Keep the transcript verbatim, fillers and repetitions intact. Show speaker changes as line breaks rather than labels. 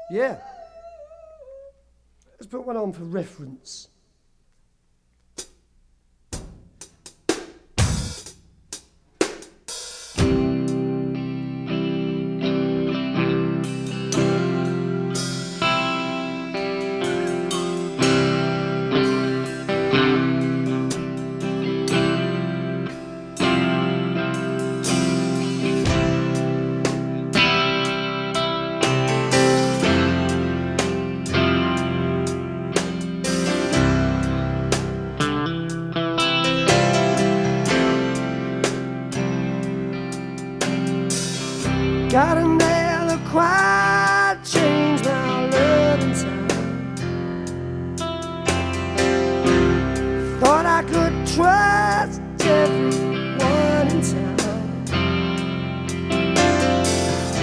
Yeah. Let's put one on for reference. Got a never quite change my loving time. Thought I could trust every